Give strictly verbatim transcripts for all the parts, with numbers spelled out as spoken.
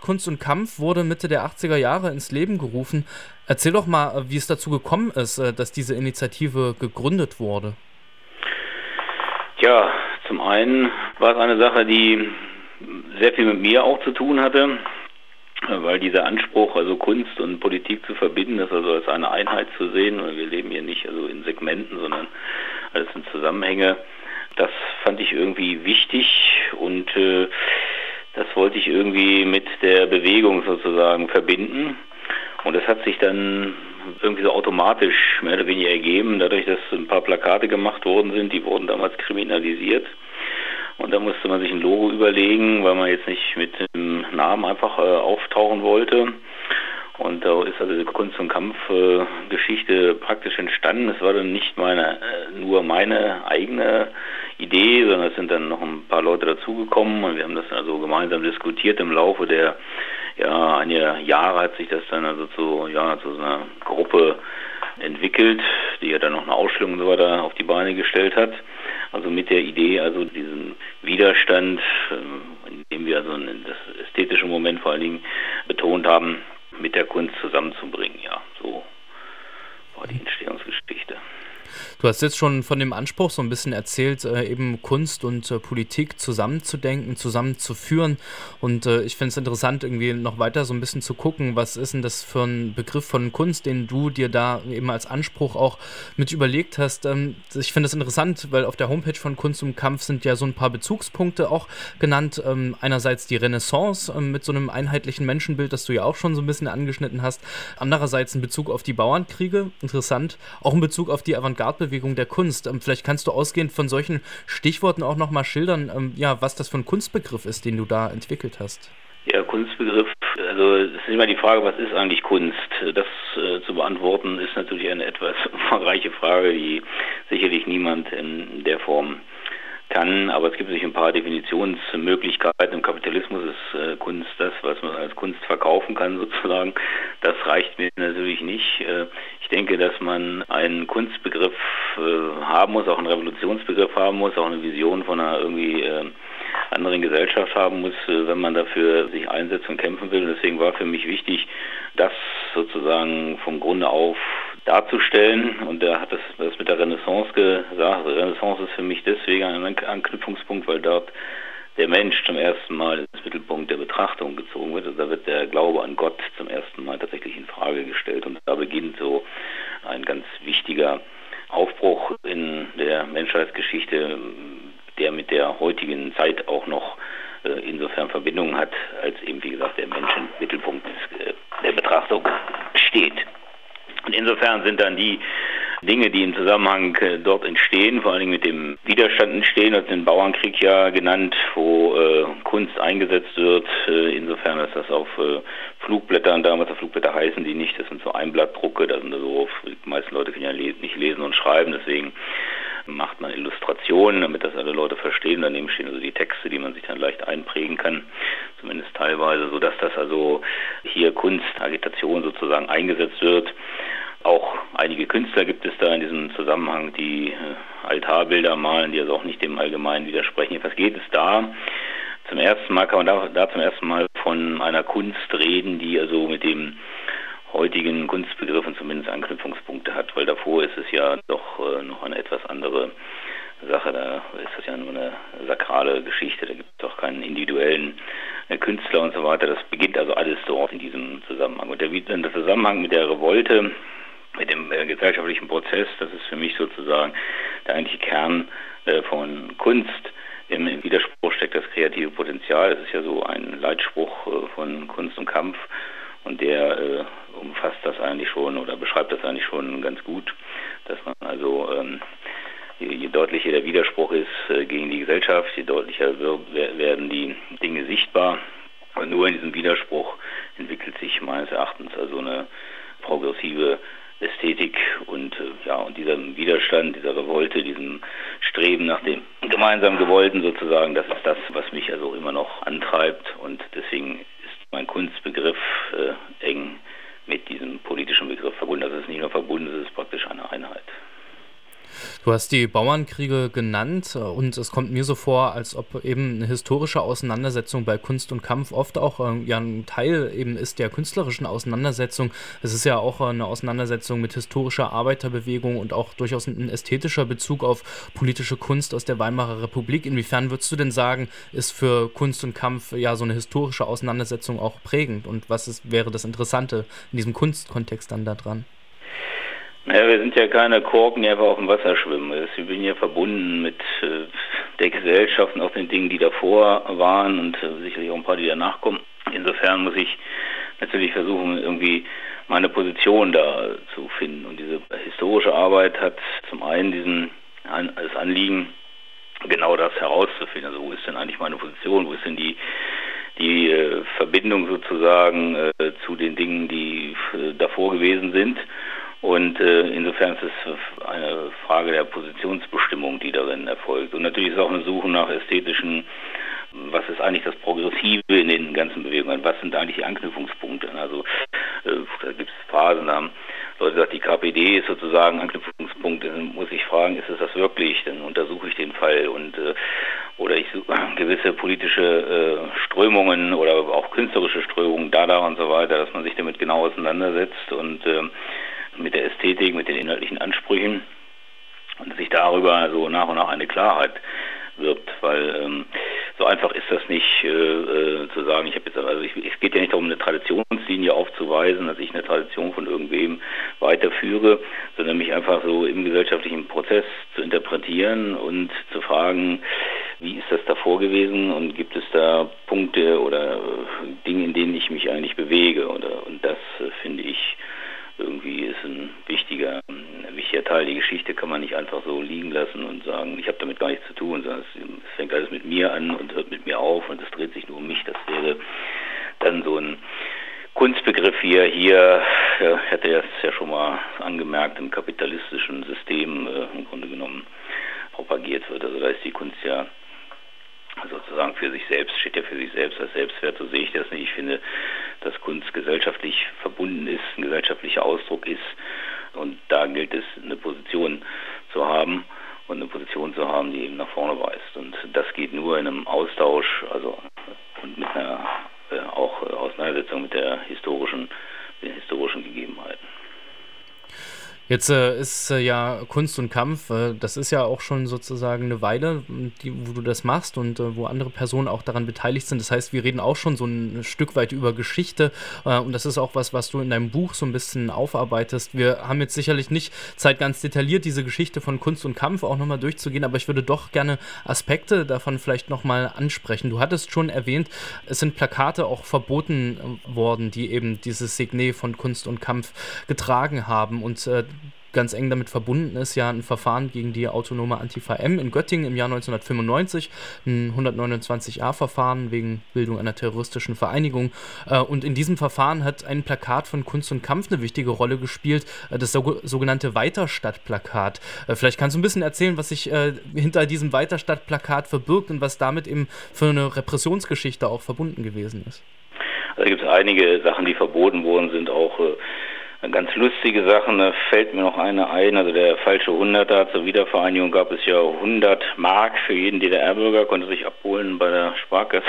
Kunst und Kampf wurde Mitte der achtziger Jahre ins Leben gerufen. Erzähl doch mal, wie es dazu gekommen ist, dass diese Initiative gegründet wurde. Ja, zum einen war es eine Sache, die sehr viel mit mir auch zu tun hatte, weil dieser Anspruch, also Kunst und Politik zu verbinden, das also als eine Einheit zu sehen, und wir leben hier nicht also in Segmenten, sondern alles in Zusammenhänge, das fand ich irgendwie wichtig und äh, das wollte ich irgendwie mit der Bewegung sozusagen verbinden. Und das hat sich dann irgendwie so automatisch mehr oder weniger ergeben, dadurch, dass ein paar Plakate gemacht worden sind, die wurden damals kriminalisiert. Und da musste man sich ein Logo überlegen, weil man jetzt nicht mit dem Namen einfach äh, auftauchen wollte. Und da ist also diese Kunst- und Kampfgeschichte äh, praktisch entstanden. Es war dann nicht meine, äh, nur meine eigene Idee, sondern es sind dann noch ein paar Leute dazugekommen und wir haben das also gemeinsam diskutiert. Im Laufe der ja, einiger Jahre hat sich das dann also zu, ja, zu so einer Gruppe entwickelt, die ja dann noch eine Ausstellung und so weiter auf die Beine gestellt hat. Also mit der Idee, also diesen Widerstand, indem wir also das ästhetische Moment vor allen Dingen betont haben, mit der Kunst zusammenzubringen. Ja, so war die Entstehungsgeschichte. Du hast jetzt schon von dem Anspruch so ein bisschen erzählt, äh, eben Kunst und äh, Politik zusammenzudenken, zusammenzuführen. Und äh, ich finde es interessant, irgendwie noch weiter so ein bisschen zu gucken, was ist denn das für ein Begriff von Kunst, den du dir da eben als Anspruch auch mit überlegt hast. Ähm, ich finde das interessant, weil auf der Homepage von Kunst und Kampf sind ja so ein paar Bezugspunkte auch genannt. Ähm, einerseits die Renaissance ähm, mit so einem einheitlichen Menschenbild, das du ja auch schon so ein bisschen angeschnitten hast. Andererseits ein Bezug auf die Bauernkriege, interessant. Auch ein Bezug auf die Avantgarde-Bewegung der Kunst. Ähm, vielleicht kannst du ausgehend von solchen Stichworten auch nochmal schildern, ähm, ja, was das für ein Kunstbegriff ist, den du da entwickelt hast. Ja, Kunstbegriff, also es ist immer die Frage, was ist eigentlich Kunst? Das äh, zu beantworten ist natürlich eine etwas umfangreiche Frage, die sicherlich niemand in der Form kann, aber es gibt sich ein paar Definitionsmöglichkeiten. Im Kapitalismus ist äh, Kunst das, was man als Kunst verkaufen kann sozusagen. Das reicht mir natürlich nicht. Äh, ich denke, dass man einen Kunstbegriff äh, haben muss, auch einen Revolutionsbegriff haben muss, auch eine Vision von einer irgendwie äh, anderen Gesellschaft haben muss, äh, wenn man dafür sich einsetzt und kämpfen will. Und deswegen war für mich wichtig, das sozusagen vom Grunde auf darzustellen. Und da hat das, das mit der Renaissance gesagt. Renaissance ist für mich deswegen ein Anknüpfungspunkt, weil dort der Mensch zum ersten Mal ins Mittelpunkt der Betrachtung gezogen wird. Also da wird der Glaube an Gott zum ersten Mal tatsächlich in Frage gestellt. Und da beginnt so ein ganz wichtiger Aufbruch in der Menschheitsgeschichte, der mit der heutigen Zeit auch noch äh, insofern Verbindung hat, als eben, wie gesagt, der Mensch im Mittelpunkt des, äh, der Betrachtung steht. Und insofern sind dann die Dinge, die im Zusammenhang äh, dort entstehen, vor allen Dingen mit dem Widerstand entstehen, als den Bauernkrieg ja genannt, wo äh, Kunst eingesetzt wird. Äh, insofern ist das auf äh, Flugblättern, damals Flugblätter heißen die nicht, das sind so Einblattdrucke, da sind so, die meisten Leute können ja le- nicht lesen und schreiben, deswegen macht man Illustrationen, damit das alle Leute verstehen. Daneben stehen also die Texte, die man sich dann leicht einprägen kann, zumindest teilweise, sodass das also hier Kunstagitation sozusagen eingesetzt wird. Auch einige Künstler gibt es da in diesem Zusammenhang, die äh, Altarbilder malen, die also auch nicht dem Allgemeinen widersprechen. Jedenfalls geht es da. Zum ersten Mal kann man da, da zum ersten Mal von einer Kunst reden, die also mit dem heutigen Kunstbegriffen zumindest Anknüpfungspunkte hat, weil davor ist es ja doch äh, noch eine etwas andere Sache, da ist das ja nur eine sakrale Geschichte, da gibt es doch keinen individuellen äh, Künstler und so weiter, das beginnt also alles dort in diesem Zusammenhang. Und der, der Zusammenhang mit der Revolte, mit dem äh, gesellschaftlichen Prozess, das ist für mich sozusagen der eigentliche Kern äh, von Kunst. Im, Im Widerspruch steckt das kreative Potenzial, das ist ja so ein Leitspruch äh, von Kunst und Kampf. Und der äh, umfasst das eigentlich schon oder beschreibt das eigentlich schon ganz gut, dass man also, ähm, je, je deutlicher der Widerspruch ist äh, gegen die Gesellschaft, je deutlicher wir, werden die Dinge sichtbar. Und nur in diesem Widerspruch entwickelt sich meines Erachtens also eine progressive Ästhetik und äh, ja und dieser Widerstand, dieser Revolte, diesem Streben nach dem gemeinsam Gewollten sozusagen, das ist das, was mich also immer noch antreibt und deswegen mein Kunstbegriff äh, eng mit diesem politischen Begriff verbunden. Das ist nicht nur verbunden, es ist praktisch eine Einheit. Du hast die Bauernkriege genannt und es kommt mir so vor, als ob eben eine historische Auseinandersetzung bei Kunst und Kampf oft auch äh, ja ein Teil eben ist der künstlerischen Auseinandersetzung. Es ist ja auch eine Auseinandersetzung mit historischer Arbeiterbewegung und auch durchaus ein ästhetischer Bezug auf politische Kunst aus der Weimarer Republik. Inwiefern würdest du denn sagen, ist für Kunst und Kampf ja so eine historische Auseinandersetzung auch prägend und was ist, wäre das Interessante in diesem Kunstkontext dann da dran? Naja, wir sind ja keine Korken, die einfach auf dem Wasser schwimmen. Wir sind ja verbunden mit äh, der Gesellschaft und auch den Dingen, die davor waren und äh, sicherlich auch ein paar, die danach kommen. Insofern muss ich natürlich versuchen, irgendwie meine Position da zu finden. Und diese historische Arbeit hat zum einen diesen an, das Anliegen, genau das herauszufinden. Also wo ist denn eigentlich meine Position, wo ist denn die die äh, Verbindung sozusagen äh, zu den Dingen, die äh, davor gewesen sind. Und äh, insofern ist es eine Frage der Positionsbestimmung, die darin erfolgt. Und natürlich ist es auch eine Suche nach ästhetischen, was ist eigentlich das Progressive in den ganzen Bewegungen, was sind eigentlich die Anknüpfungspunkte. Also äh, da gibt es Phasen, da haben Leute gesagt, die K P D ist sozusagen Anknüpfungspunkt. Dann muss ich fragen, ist es das wirklich? Dann untersuche ich den Fall und äh, oder ich suche gewisse politische äh, Strömungen oder auch künstlerische Strömungen, Dada und so weiter, dass man sich damit genau auseinandersetzt und äh, mit der Ästhetik, mit den inhaltlichen Ansprüchen und sich darüber so nach und nach eine Klarheit wirbt, weil ähm, so einfach ist das nicht äh, äh, zu sagen, ich habe jetzt, also ich, es geht ja nicht darum, eine Traditionslinie aufzuweisen, dass ich eine Tradition von irgendwem weiterführe, sondern mich einfach so im gesellschaftlichen Prozess zu interpretieren und zu fragen, wie ist das davor gewesen und gibt es da Punkte oder äh, Dinge, in denen ich mich eigentlich bewege, oder, und das äh, finde ich irgendwie ist ein wichtiger, ein wichtiger Teil. Die Geschichte kann man nicht einfach so liegen lassen und sagen, ich habe damit gar nichts zu tun, sondern es, es fängt alles mit mir an und hört mit mir auf und es dreht sich nur um mich. Das wäre dann so ein Kunstbegriff hier. Hier, ja, ich hatte das ja schon mal angemerkt, im kapitalistischen System äh, im Grunde genommen propagiert wird. Also da ist die Kunst ja sozusagen für sich selbst, steht ja für sich selbst als Selbstwert, so sehe ich das nicht. Ich finde, dass Kunst gesellschaftlich verbunden ist, ein gesellschaftlicher Ausdruck ist und da gilt es, eine Position zu haben und eine Position zu haben, die eben nach vorne weist. Und das geht nur in einem Austausch, also und mit einer äh, auch äh, Auseinandersetzung mit der historischen, den historischen Gegebenheiten. Jetzt äh, ist äh, ja Kunst und Kampf, äh, das ist ja auch schon sozusagen eine Weile, die, wo du das machst und äh, wo andere Personen auch daran beteiligt sind. Das heißt, wir reden auch schon so ein Stück weit über Geschichte äh, und das ist auch was, was du in deinem Buch so ein bisschen aufarbeitest. Wir haben jetzt sicherlich nicht Zeit, ganz detailliert diese Geschichte von Kunst und Kampf auch nochmal durchzugehen, aber ich würde doch gerne Aspekte davon vielleicht nochmal ansprechen. Du hattest schon erwähnt, es sind Plakate auch verboten worden, die eben dieses Signet von Kunst und Kampf getragen haben und äh, ganz eng damit verbunden ist ja ein Verfahren gegen die autonome Antifa M in Göttingen im Jahr neunzehnhundertfünfundneunzig, ein hundertneunundzwanzig a-Verfahren wegen Bildung einer terroristischen Vereinigung. Und in diesem Verfahren hat ein Plakat von Kunst und Kampf eine wichtige Rolle gespielt, das sogenannte Weiterstadt-Plakat. Vielleicht kannst du ein bisschen erzählen, was sich hinter diesem Weiterstadt-Plakat verbirgt und was damit eben für eine Repressionsgeschichte auch verbunden gewesen ist. Also da gibt es einige Sachen, die verboten worden sind, auch ganz lustige Sachen, da fällt mir noch eine ein, also der falsche Hunderter, zur Wiedervereinigung gab es ja hundert Mark für jeden D D R-Bürger, konnte sich abholen bei der Sparkasse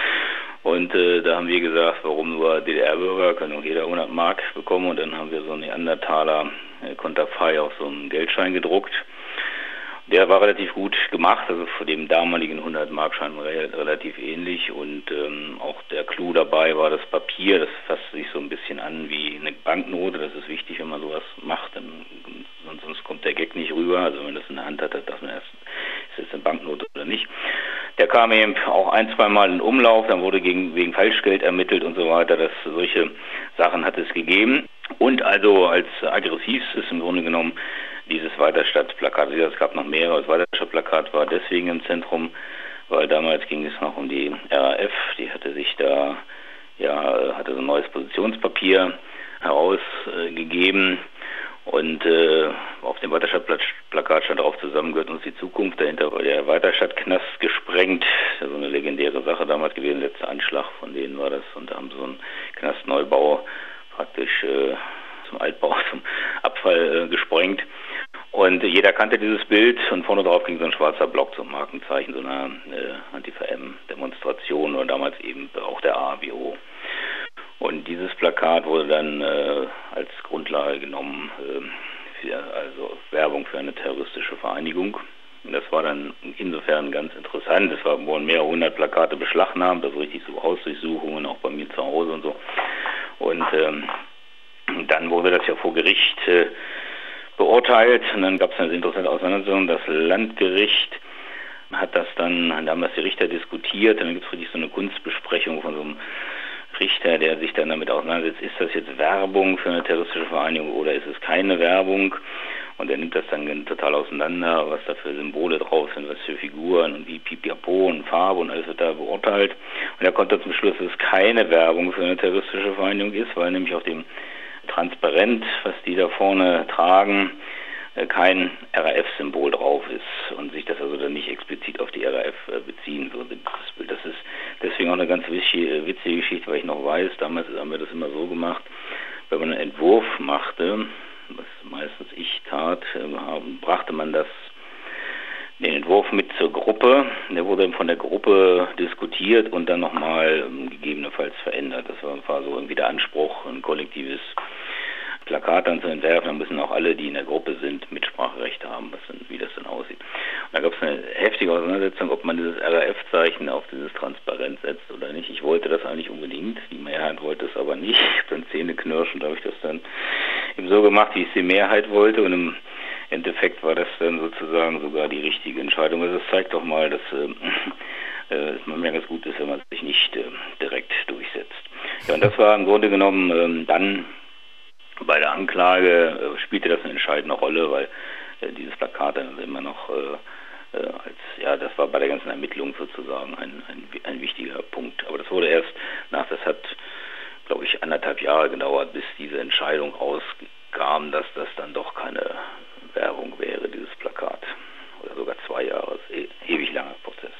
und äh, da haben wir gesagt, warum nur D D R-Bürger, kann auch jeder hundert Mark bekommen und dann haben wir so einen Neandertaler äh, Konterfei auf so einen Geldschein gedruckt. Der war relativ gut gemacht, also vor dem damaligen hundert-Mark-Schein re- relativ ähnlich und ähm, auch der Clou dabei war das Papier, das fasste sich so ein bisschen an wie eine Banknote, das ist wichtig, wenn man sowas macht, dann, sonst, sonst kommt der Gag nicht rüber, also wenn man das in der Hand hat, dachte man erst, ist das eine Banknote oder nicht. Der kam eben auch ein, zwei Mal in Umlauf, dann wurde gegen, wegen Falschgeld ermittelt und so weiter, das, solche Sachen hat es gegeben und also als aggressivstes im Grunde genommen dieses Weiterstadt-Plakat, es gab noch mehrere, das Weiterstadt-Plakat war deswegen im Zentrum, weil damals ging es noch um die R A F, die hatte sich da, ja, hatte so ein neues Positionspapier herausgegeben äh, und äh, auf dem Weiterstadt-Plakat stand auch zusammen gehört uns die Zukunft, dahinter war der Weiterstadt-Knast gesprengt, das ist so eine legendäre Sache damals gewesen, letzter Anschlag von denen war das und da haben sie so einen Knastneubau praktisch äh, zum Altbau, zum Abfall äh, gesprengt. Und jeder kannte dieses Bild und vorne drauf ging so ein schwarzer Block zum Markenzeichen so einer äh, Antifa M-Demonstration oder damals eben auch der A W O. Und dieses Plakat wurde dann äh, als Grundlage genommen äh, für also Werbung für eine terroristische Vereinigung. Und das war dann insofern ganz interessant. Es wurden mehrere hundert Plakate beschlagnahmt, also richtig so Hausdurchsuchungen, auch bei mir zu Hause und so. Und ähm, dann wurde das ja vor Gericht äh, beurteilt und dann gab es eine interessante Auseinandersetzung. Das Landgericht hat das dann, da haben das die Richter diskutiert, und dann gibt es wirklich so eine Kunstbesprechung von so einem Richter, der sich dann damit auseinandersetzt, ist das jetzt Werbung für eine terroristische Vereinigung oder ist es keine Werbung? Und er nimmt das dann total auseinander, was da für Symbole drauf sind, was für Figuren und wie Pipapo und Farbe und alles wird da beurteilt. Und er kommt dann zum Schluss, dass es keine Werbung für eine terroristische Vereinigung ist, weil nämlich auf dem Transparent, was die da vorne tragen, kein R A F-Symbol drauf ist und sich das also dann nicht explizit auf die R A F beziehen würde. Das ist deswegen auch eine ganz witzige, witzige Geschichte, weil ich noch weiß, damals haben wir das immer so gemacht, wenn man einen Entwurf machte, was meistens ich tat, brachte man das den Entwurf mit zur Gruppe. Der wurde dann von der Gruppe diskutiert und dann nochmal gegebenenfalls verändert. Das war, war so irgendwie der Anspruch, ein kollektives Plakat dann zu entwerfen. Da müssen auch alle, die in der Gruppe sind, Mitspracherecht haben, was dann, wie das dann aussieht. Und da gab es eine heftige Auseinandersetzung, ob man dieses R A F-Zeichen auf dieses Transparent setzt oder nicht. Ich wollte das eigentlich unbedingt, die Mehrheit wollte es aber nicht. Ich habe dann zähneknirschend, habe ich das dann eben so gemacht, wie es die Mehrheit wollte, und im Endeffekt war das dann sozusagen sogar die richtige Entscheidung. Also das zeigt doch mal, dass äh, äh, es manchmal ganz gut ist, wenn man sich nicht äh, direkt durchsetzt. Ja, und das war im Grunde genommen äh, dann bei der Anklage äh, spielte das eine entscheidende Rolle, weil äh, dieses Plakat dann immer noch äh, äh, als, ja, das war bei der ganzen Ermittlung sozusagen ein, ein, ein wichtiger Punkt. Aber das wurde erst nach, das hat, glaube ich, anderthalb Jahre gedauert, bis diese Entscheidung rauskam, dass das dann doch keine Werbung wäre, dieses Plakat. Oder sogar zwei Jahre, das ist e- ewig langer Prozess.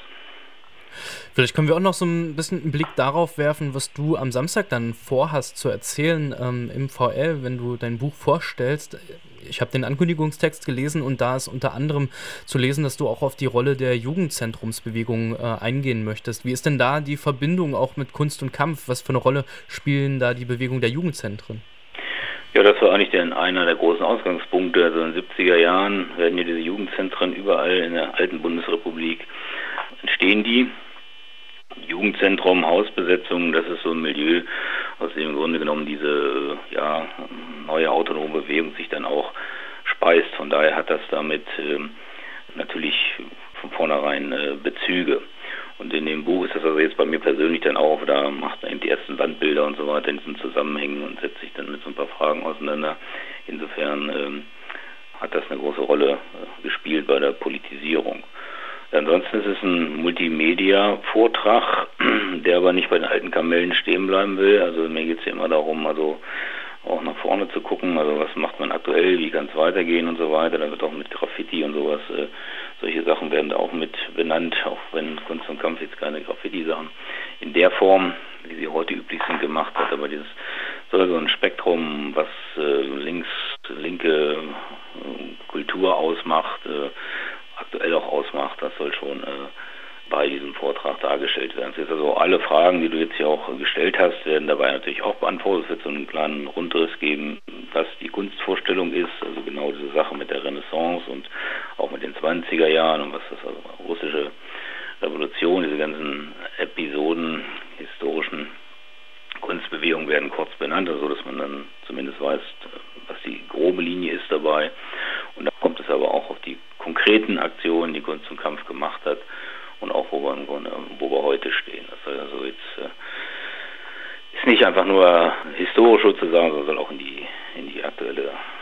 Vielleicht können wir auch noch so ein bisschen einen Blick darauf werfen, was du am Samstag dann vorhast zu erzählen ähm, im V L, wenn du dein Buch vorstellst. Ich habe den Ankündigungstext gelesen und da ist unter anderem zu lesen, dass du auch auf die Rolle der Jugendzentrumsbewegung äh, eingehen möchtest. Wie ist denn da die Verbindung auch mit Kunst und Kampf? Was für eine Rolle spielen da die Bewegung der Jugendzentren? Ja, das war eigentlich der, einer der großen Ausgangspunkte. Also in den siebziger Jahren werden ja diese Jugendzentren überall in der alten Bundesrepublik entstehen die. Jugendzentrum, Hausbesetzung, das ist so ein Milieu, aus dem im Grunde genommen diese ja, neue autonome Bewegung sich dann auch speist. Von daher hat das damit äh, natürlich von vornherein äh, Bezüge. Und in dem Buch ist das also jetzt bei mir persönlich dann auch, da macht man eben die ersten Wandbilder und so weiter in diesen Zusammenhängen und setzt sich dann mit so ein paar Fragen auseinander. Insofern ähm, hat das eine große Rolle äh, gespielt bei der Politisierung. Ansonsten ist es ein Multimedia-Vortrag, der aber nicht bei den alten Kamellen stehen bleiben will. Also mir geht es ja immer darum, also auch nach vorne zu gucken, also was macht man aktuell, wie kann es weitergehen und so weiter. Da wird auch mit Graffiti und sowas, äh, solche Sachen werden da auch mit benannt, auch wenn Kunst und Kampf jetzt keine Graffiti-Sachen in der Form, wie sie heute üblich sind, gemacht hat. Aber dieses soll so ein Spektrum, was äh, links, linke äh, Kultur ausmacht, äh, aktuell auch ausmacht, das soll schon äh, bei diesem Vortrag dargestellt werden. Das ist also alle Fragen, die du jetzt hier auch gestellt hast, werden dabei natürlich auch beantwortet. Es wird so einen kleinen Rundriss geben, was die Kunstvorstellung ist, also genau diese Sache mit der Renaissance und auch mit den zwanziger Jahren und was das also russische Revolution, diese ganzen Episoden, historischen Kunstbewegungen werden kurz benannt, also dass man dann zumindest weiß, was die grobe Linie ist dabei. Und dann kommt es aber auch auf die konkreten Aktionen, die Kunst und Kampf gemacht hat und auch wo wir, wo wir heute stehen. Das soll also jetzt äh, ist nicht einfach nur historisch sozusagen, sondern soll auch in die in die aktuelle